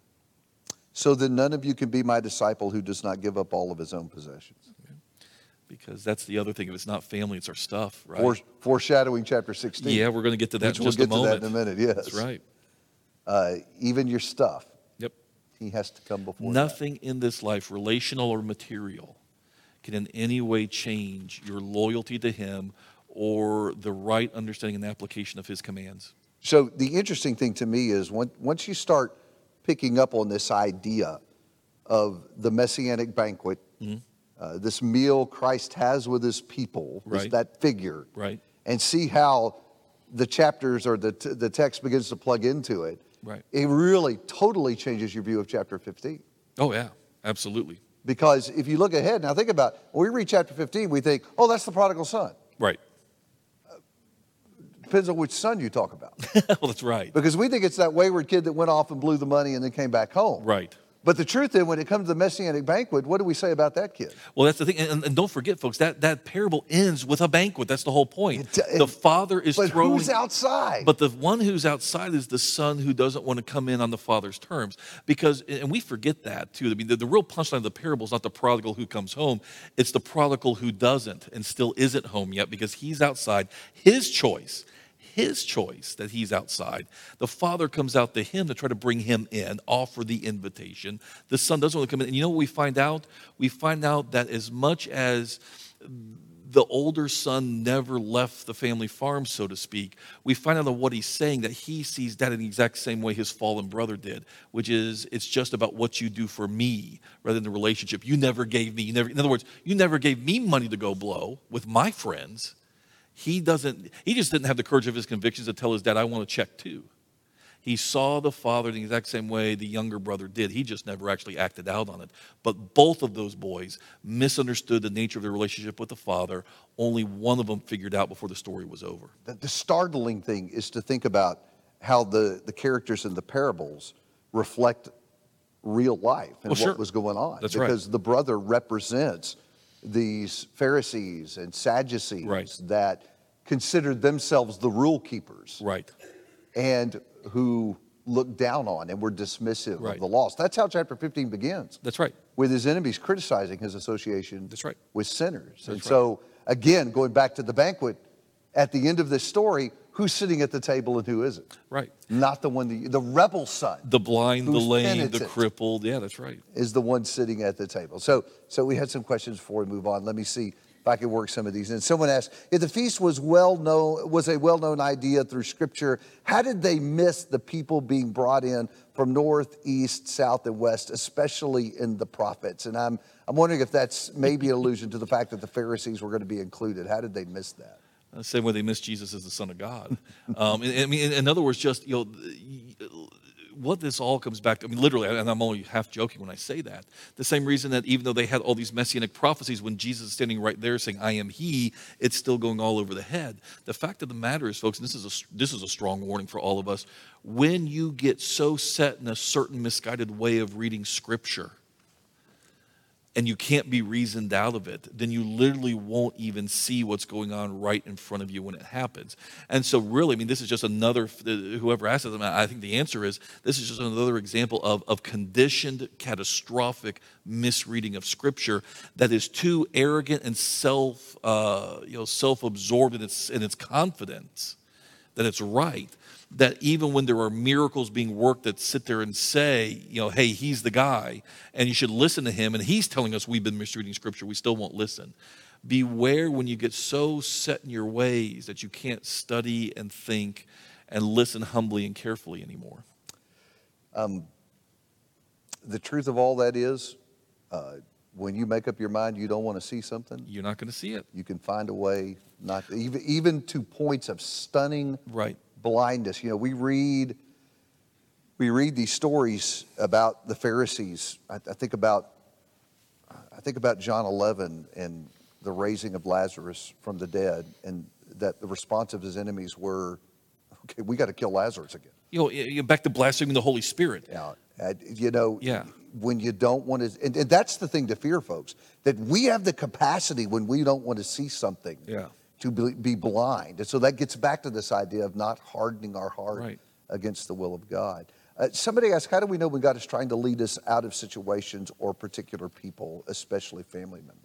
So then none of you can be my disciple who does not give up all of his own possessions. Because that's the other thing. If it's not family, it's our stuff, right? Fore, foreshadowing chapter sixteen. Yeah, we're going to get to that which in just we'll a get moment. to that in a minute, yes. That's right. Uh, even your stuff, Yep. he has to come before Nothing in this life, relational or material, can in any way change your loyalty to him or the right understanding and application of his commands. that. So the interesting thing to me is when, once you start picking up on this idea of the Messianic banquet, Mm-hmm. uh, this meal Christ has with his people, this- Right. that figure, Right. and see how the chapters or the, t- the text begins to plug into it, Right. it really totally changes your view of chapter fifteen. Oh, yeah, absolutely. Because if you look ahead, now think about, when we read chapter fifteen, we think, oh, that's the prodigal son. Right. Depends on which son you talk about. Well, that's right. Because we think it's that wayward kid that went off and blew the money and then came back home. Right. But the truth is, when it comes to the Messianic banquet, what do we say about that kid? Well, that's the thing. And, and don't forget, folks, that, that parable ends with a banquet. That's the whole point. It- it- the father is But throwing... who's outside? But the one who's outside is the son who doesn't want to come in on the father's terms. Because, and we forget that too. I mean, the, the real punchline of the parable is not the prodigal who comes home. It's the prodigal who doesn't and still isn't home yet because he's outside. His choice, his choice that he's outside. The father comes out to him to try to bring him in, offer the invitation. The son doesn't want to come in. And you know what we find out? We find out that as much as the older son never left the family farm, so to speak, we find out that what he's saying, that he sees that in the exact same way his fallen brother did, which is it's just about what you do for me rather than the relationship. You never gave me, you never, in other words, you never gave me money to go blow with my friends. He doesn't, he just didn't have the courage of his convictions to tell his dad, I want to check too. He saw the father in the exact same way the younger brother did. He just never actually acted out on it. But both of those boys misunderstood the nature of their relationship with the father. Only one of them figured out before the story was over. The, the startling thing is to think about how the, the characters in the parables reflect real life and Well, sure. what was going on. That's right. Because the brother represents these Pharisees and Sadducees Right. that considered themselves the rule keepers. Right. And who looked down on and were dismissive Right. of the lost. That's how chapter fifteen begins, That's right. with his enemies criticizing his association That's right. with sinners. And right. so, again, going back to the banquet, at the end of this story, who's sitting at the table and who isn't? Right. Not the one, the, the rebel son The blind, the Who's lame, the penitent. crippled. Yeah, that's right. is the one sitting at the table. So, so we had some questions before we move on. Let me see if I can work some of these in. Someone asked, if the feast was well known, was a well-known idea through Scripture, how did they miss the people being brought in from north, east, south, and west, especially in the prophets? And I'm I'm wondering if that's maybe an allusion to the fact that the Pharisees were going to be included. How did they miss that? The same way they miss Jesus as the Son of God. Um, and- I mean, in, in other words, just, you know, what this all comes back to, I mean, literally, and I'm only half joking when I say that, the same reason that even though they had all these messianic prophecies, when Jesus is standing right there saying, I am he, it's still going all over the head. The fact of the matter is, folks, and this is a, this is a strong warning for all of us, when you get so set in a certain misguided way of reading Scripture, and you can't be reasoned out of it, then you literally won't even see what's going on right in front of you when it happens. And so really, I mean, this is just another, whoever asked it, I think the answer is, this is just another example of, of conditioned, catastrophic misreading of Scripture that is too arrogant and self, uh, you know, self-absorbed in its, in its confidence that it's right, that even when there are miracles being worked that sit there and say, you know, hey, he's the guy, and you should listen to him, and he's telling us we've been misreading Scripture, we still won't listen. Beware when you get so set in your ways that you can't study and think and listen humbly and carefully anymore. Um, the truth of all that is, uh, when you make up your mind you don't want to see something, You're not going to see it. you can find a way not to, even, even to points of stunning Right. blindness. You know, we read we read these stories about the Pharisees. I, I think about I think about John eleven and the raising of Lazarus from the dead, and that the response of his enemies were, "Okay, we got to kill Lazarus again." You know, you're back to blaspheming the Holy Spirit. Now, uh, you know, Yeah. when you don't want to, and, and that's the thing to fear, folks, that we have the capacity when we don't want to see something. Yeah. To be, be blind. And so that gets back to this idea of not hardening our heart Right. against the will of God. Uh, somebody asked, how do we know when God is trying to lead us out of situations or particular people, especially family members?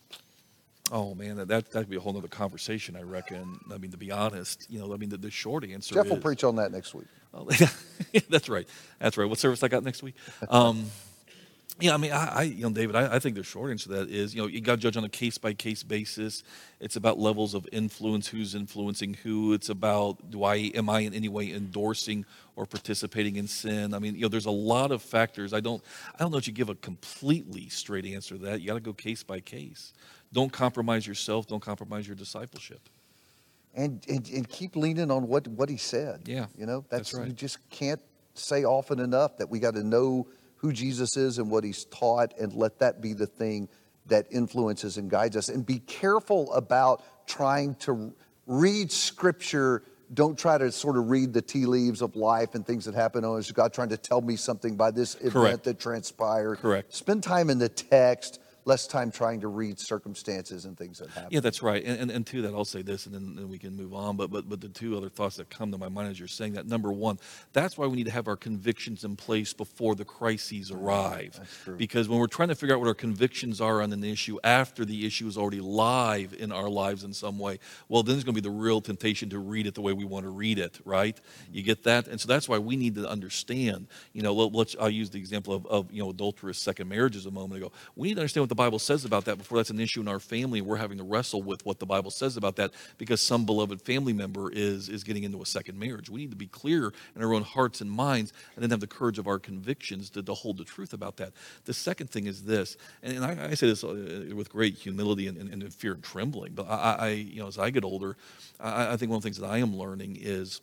Oh, man, that, that could be a whole other conversation, I reckon. I mean, to be honest, you know, I mean, the, the short answer Jeff is... will preach on that next week. Oh, that's right. That's right. What service I got next week? Um, yeah, I mean, I, I you know, David, I, I think the short answer to that is, you know, you got to judge on a case-by-case basis. It's about levels of influence, who's influencing who. It's about, do I, am I in any way endorsing or participating in sin? I mean, you know, there's a lot of factors. I don't, I don't know if you give a completely straight answer to that. You got to go case by case. Don't compromise yourself. Don't compromise your discipleship. And, and, and keep leaning on what, what he said. Yeah, You know, that's, that's right. you just can't say often enough that we got to know who Jesus is and what he's taught, and let that be the thing that influences and guides us. And be careful about trying to read Scripture. Don't try to sort of read the tea leaves of life and things that happen. Oh, is God trying to tell me something by this event Correct. that transpired? Correct. Spend time in the text. less time trying to read circumstances and things that happen. Yeah, that's right. And, and, and to that, I'll say this, and then, then we can move on. But, but but the two other thoughts that come to my mind as you're saying that, number one, that's why we need to have our convictions in place before the crises arrive. That's true. Because when we're trying to figure out what our convictions are on an issue after the issue is already live in our lives in some way, well, then there's going to be the real temptation to read it the way we want to read it, right? You get that? And so that's why we need to understand, you know, let, let's, I'll use the example of, of, you know, adulterous second marriages a moment ago. We need to understand what the Bible says about that before that's an issue in our family, and we're having to wrestle with what the Bible says about that because some beloved family member is is getting into a second marriage. We need to be clear in our own hearts and minds, and then have the courage of our convictions to, to hold the truth about that. The second thing is this, and, and I, I say this uh, with great humility and, and, and fear and trembling, but I, I, you know, as I get older, I, I think one of the things that I am learning is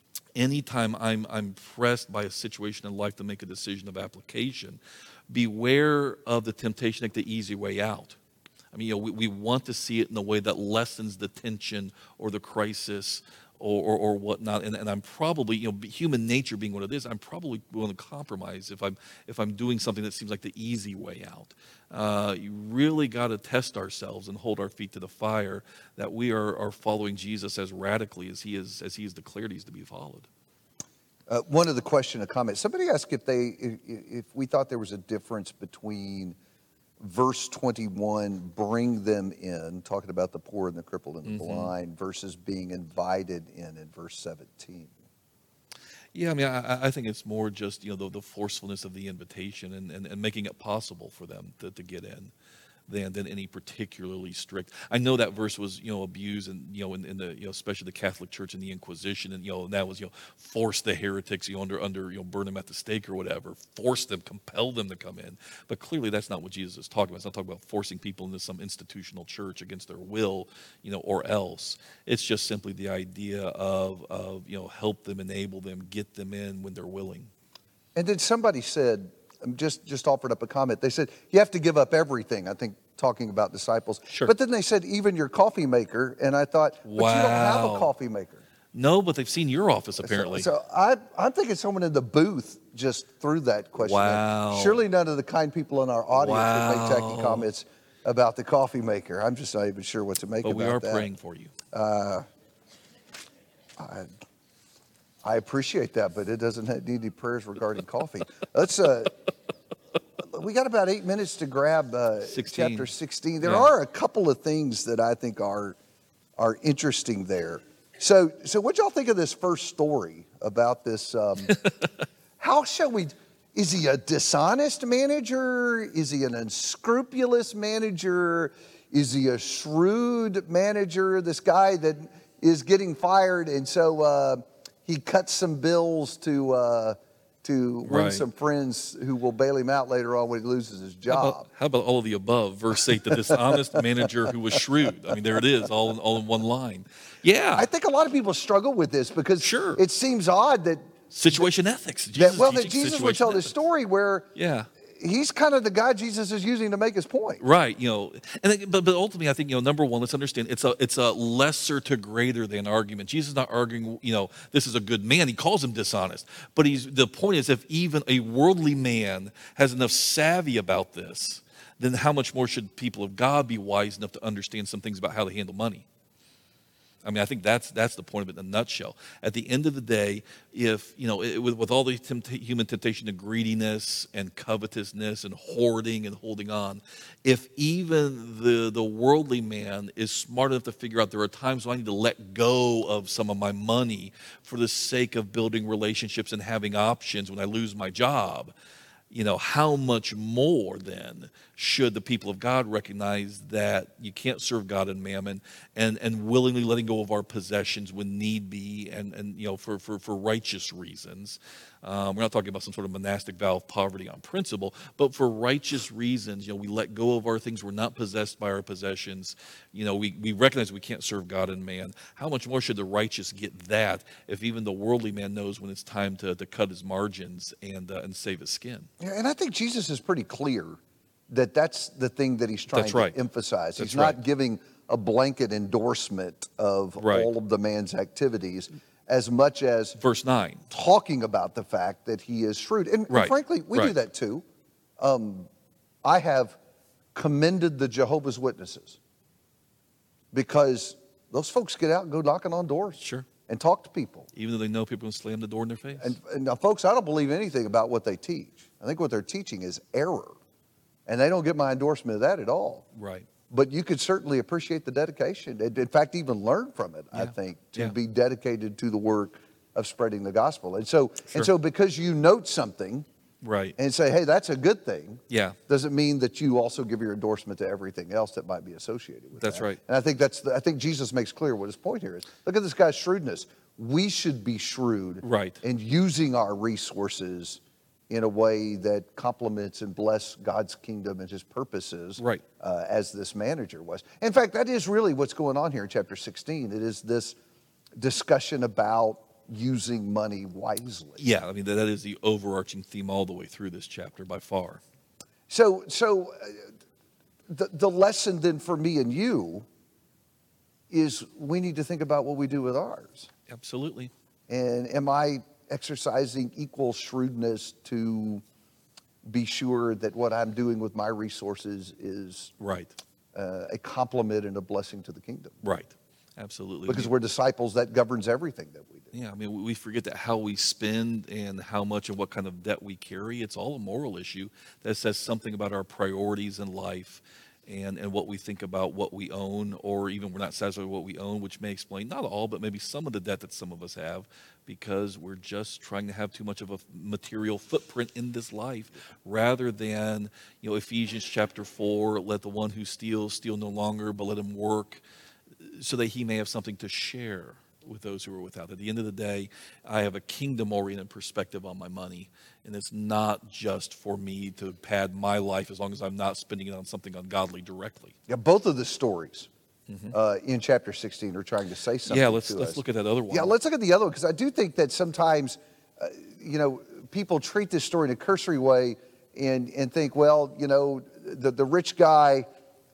anytime I'm I'm pressed by a situation in life to make a decision of application, beware of the temptation to take the easy way out. I mean, you know, we, we want to see it in a way that lessens the tension or the crisis or, or, or whatnot. And, and I'm probably, you know, human nature being what it is, I'm probably willing to compromise if I'm if I'm doing something that seems like the easy way out. Uh, you really got to test ourselves and hold our feet to the fire that we are, are following Jesus as radically as he is as he is declared he's to be followed. Uh, one of the question, a comment. Somebody asked if they, if, if we thought there was a difference between verse twenty-one, bring them in, talking about the poor and the crippled and the mm-hmm. blind, versus being invited in in verse seventeen. Yeah, I mean, I, I think it's more just, you know, the, the forcefulness of the invitation and, and, and making it possible for them to, to get in. Than, than any particularly strict. I know that verse was, you know, abused and, you know, in, in the, you know, especially the Catholic Church and the Inquisition, and, you know, and that was, you know, force the heretics, you know, under, under, you know, burn them at the stake or whatever, force them, compel them to come in. But clearly that's not what Jesus is talking about. It's not talking about forcing people into some institutional church against their will, you know, or else. It's just simply the idea of, of, you know, help them, enable them, get them in when they're willing. And then somebody said, just just offered up a comment. They said, you have to give up everything, I think talking about disciples. Sure. But then they said, even your coffee maker. And I thought, but wow. you don't have a coffee maker. No, but they've seen your office apparently. So, so I, I'm thinking someone in the booth just threw that question. Wow. In. Surely none of the kind people in our audience wow. would make tacky comments about the coffee maker. I'm just not even sure what to make but about that. But we are praying for you. Uh, I, I appreciate that, but it doesn't need any prayers regarding coffee. Let's. Uh, we got about eight minutes to grab uh, chapter sixteen. There yeah. are a couple of things that I think are are interesting there. So, so what y'all think of this first story about this? Um, how shall we? Is he a dishonest manager? Is he an unscrupulous manager? Is he a shrewd manager? This guy that is getting fired, and so uh, he cuts some bills to uh, to win right. some friends who will bail him out later on when he loses his job. How about, how about all of the above? Verse eight, the dishonest manager who was shrewd. I mean, there it is, all in, all in one line. Yeah. I think a lot of people struggle with this because sure. it seems odd that situation that, ethics. Jesus that, well, that Jesus would tell ethics. This story where yeah. he's kind of the guy Jesus is using to make his point. Right, you know, and but but ultimately, I think, you know, number one, let's understand it's a it's a lesser to greater than argument. Jesus is not arguing, you know, this is a good man. He calls him dishonest, but he's the point is, if even a worldly man has enough savvy about this, then how much more should people of God be wise enough to understand some things about how to handle money? I mean, I think that's that's the point of it in a nutshell. At the end of the day, if, you know, it, with, with all the tempt- human temptation to greediness and covetousness and hoarding and holding on, if even the, the worldly man is smart enough to figure out there are times when I need to let go of some of my money for the sake of building relationships and having options when I lose my job, you know, how much more then should the people of God recognize that you can't serve God and mammon, and, and willingly letting go of our possessions when need be, and, and you know, for, for, for righteous reasons. Um, we're not talking about some sort of monastic vow of poverty on principle, but for righteous reasons, you know, we let go of our things. We're not possessed by our possessions. You know, we, we recognize we can't serve God and man. How much more should the righteous get that if even the worldly man knows when it's time to, to cut his margins and, uh, and save his skin? Yeah, and I think Jesus is pretty clear that that's the thing that he's trying that's right. to emphasize. That's he's not right. giving a blanket endorsement of right. all of the man's activities, as much as verse nine, talking about the fact that he is shrewd. And, right. and frankly, we right. do that too. Um, I have commended the Jehovah's Witnesses because those folks get out and go knocking on doors Sure. and talk to people. Even though they know people will slam the door in their face. And, and now, folks, I don't believe anything about what they teach. I think what they're teaching is error. And they don't get my endorsement of that at all. Right. But you could certainly appreciate the dedication. And in fact, even learn from it, I Yeah. think, to Yeah. be dedicated to the work of spreading the gospel. And so, Sure. and so because you note something Right. and say, hey, that's a good thing, Yeah. doesn't mean that you also give your endorsement to everything else that might be associated with That's that. right. And I think that's the, I think Jesus makes clear what his point here is. Look at this guy's shrewdness. We should be shrewd Right. in using our resources in a way that complements and bless God's kingdom and his purposes, Right. uh, as this manager was. In fact, that is really what's going on here in chapter sixteen. It is this discussion about using money wisely. Yeah, I mean, that, that is the overarching theme all the way through this chapter by far. So, so uh, the, the lesson then for me and you is we need to think about what we do with ours. Absolutely. And am I exercising equal shrewdness to be sure that what I'm doing with my resources is Right. uh, a compliment and a blessing to the kingdom? Right. Absolutely. Because I mean, we're disciples, that governs everything that we do. yeah, I mean, we- we forget that how we spend and how much and what kind of debt we carry, it's all a moral issue that says something about our priorities in life and, and what we think about what we own, or even we're not satisfied with what we own, which may explain not all, but maybe some of the debt that some of us have because we're just trying to have too much of a material footprint in this life rather than, you know, Ephesians chapter four, let the one who steals steal no longer, but let him work so that he may have something to share with those who are without. At the end of the day, I have a kingdom-oriented perspective on my money, and it's not just for me to pad my life as long as I'm not spending it on something ungodly directly. Yeah, both of the stories uh, in chapter sixteen are trying to say something. Yeah, let's to let's us. look at that other one. Yeah, let's look at the other one because I do think that sometimes, uh, you know, people treat this story in a cursory way and and think, well, you know, the the rich guy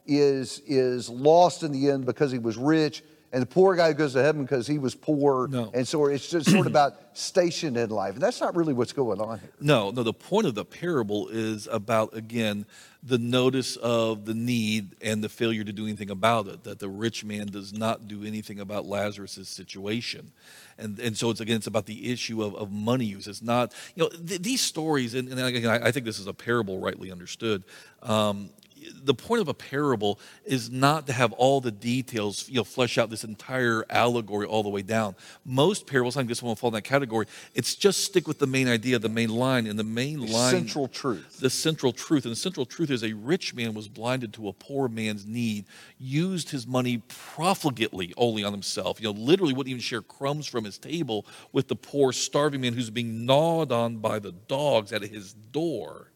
is is lost in the end because he was rich, and the poor guy goes to heaven because he was poor. No. And so it's just sort of about station in life, and that's not really what's going on here. No, no, the point of the parable is about, again, the notice of the need and the failure to do anything about it, that the rich man does not do anything about Lazarus' situation. And and so, it's again, it's about the issue of, of money use. It's not, you know, th- these stories, and, and again, I, I think this is a parable rightly understood. Um, the point of a parable is not to have all the details, you know, flesh out this entire allegory all the way down. Most parables, I think this one will fall in that category, it's just stick with the main idea, the main line, and the main line, Central truth. the central truth. And the central truth is a rich man was blinded to a poor man's need, used his money profligately only on himself. You know, literally wouldn't even share crumbs from his table with the poor, starving man who's being gnawed on by the dogs at his door.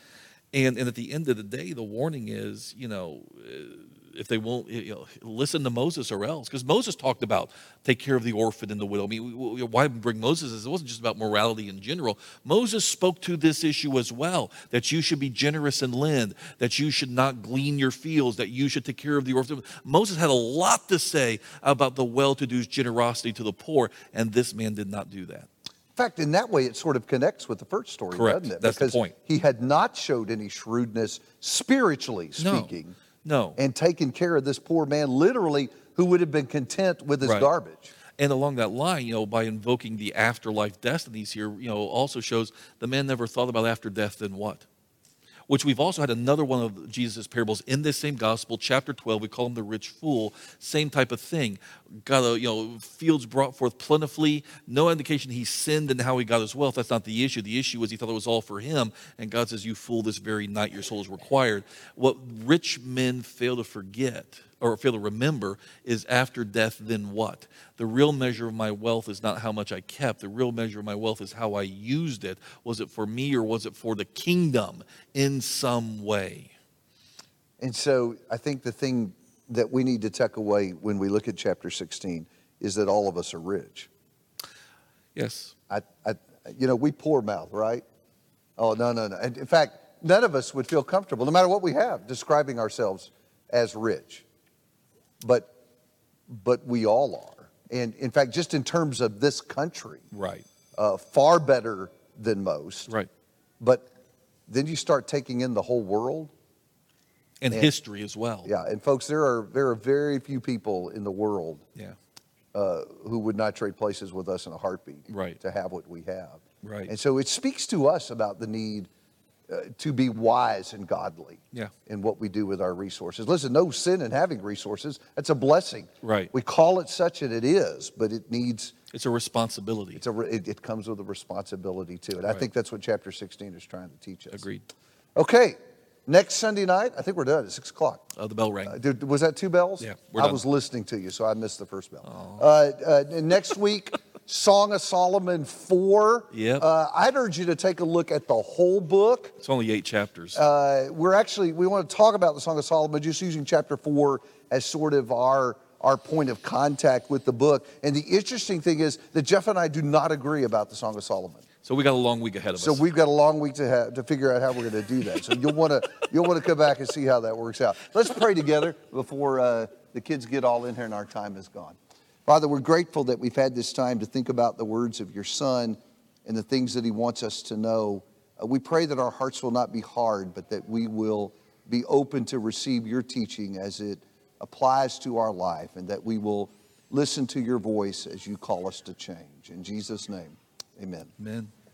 And, and at the end of the day, the warning is, you know, uh, if they won't, you know, listen to Moses or else. Because Moses talked about take care of the orphan and the widow. I mean, we- we- why bring Moses? It wasn't just about morality in general. Moses spoke to this issue as well, that you should be generous and lend, that you should not glean your fields, that you should take care of the orphan. Moses had a lot to say about the well-to-do's generosity to the poor, and this man did not do that. In fact, in that way, it sort of connects with the first story, Correct. doesn't it? That's the because point. he had not showed any shrewdness, spiritually No. speaking, No. and taken care of this poor man, literally, who would have been content with his Right. garbage. And along that line, you know, by invoking the afterlife destinies here, you know, also shows the man never thought about after death, then what? Which we've also had another one of Jesus' parables in this same gospel, chapter twelve. We call him the rich fool. Same type of thing. Got a, you know, fields brought forth plentifully. No indication he sinned in how he got his wealth. That's not the issue. The issue was he thought it was all for him. And God says, you fool, this very night your soul is required. What rich men fail to forget or fail to remember is after death, then what? The real measure of my wealth is not how much I kept. The real measure of my wealth is how I used it. Was it for me or was it for the kingdom in some way? And so I think the thing that we need to tuck away when we look at chapter sixteen is that all of us are rich. Yes. I, I, you know, we poor mouth, right? Oh, no, no, no. And in fact, none of us would feel comfortable, no matter what we have, describing ourselves as rich. But, but we all are. And in fact, just in terms of this country, Right. uh, far better than most. Right. But then you start taking in the whole world, And, And- history as well. Yeah, and folks, there are there are very few people in the world Yeah. uh, who would not trade places with us in a heartbeat Right. to have what we have. Right. And so it speaks to us about the need uh, to be wise and godly Yeah. in what we do with our resources. Listen, no sin in having resources. That's a blessing. Right. We call it such, and it is, but it needs, It's a responsibility. it's a, re- it, it comes with a responsibility too. And I Right. think that's what chapter sixteen is trying to teach us. Agreed. Okay, next Sunday night, I think we're done at six o'clock. Uh, the bell rang. Uh, did, was that two bells? Yeah, we're I done. was listening to you, so I missed the first bell. Uh, uh, and next week, Song of Solomon four. Yep. Uh, I'd urge you to take a look at the whole book. It's only eight chapters. Uh, we're actually, we want to talk about the Song of Solomon, just using chapter four as sort of our, our point of contact with the book. And the interesting thing is that Jeff and I do not agree about the Song of Solomon. so we got a long week ahead of So us. we've got a long week to have, to figure out how we're going to do that. So you'll want to you'll want to come back and see how that works out. Let's pray together before uh, the kids get all in here and our time is gone. Father, we're grateful that we've had this time to think about the words of your Son and the things that he wants us to know. Uh, we pray that our hearts will not be hard, but that we will be open to receive your teaching as it applies to our life, and that we will listen to your voice as you call us to change. In Jesus' name, amen. Amen.